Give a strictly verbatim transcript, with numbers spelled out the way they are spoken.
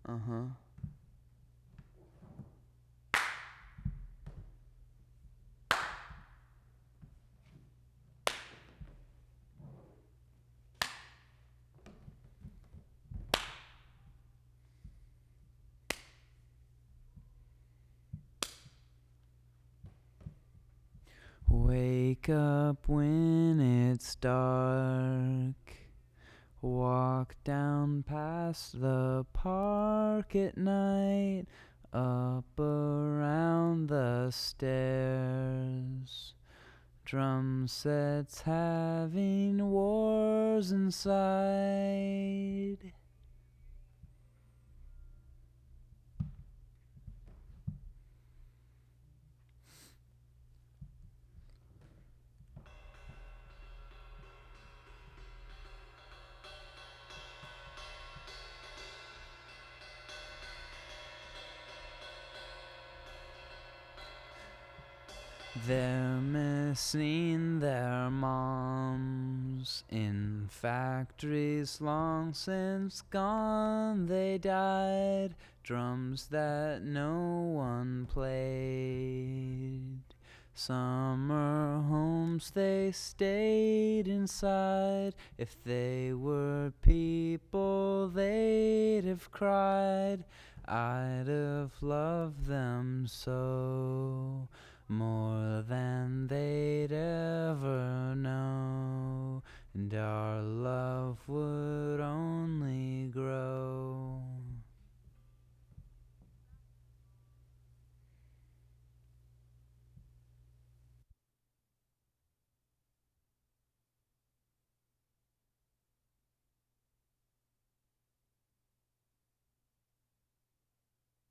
Uh-huh. Wake up when it's dark. Walk down past the park at night, up around the stairs. Drum sets having wars inside. They're missing their moms in factories long since gone. They died, drums that no one played. Summer homes they stayed inside. If they were people, they'd have cried. I'd have loved them so, more than they'd ever know, and our love would only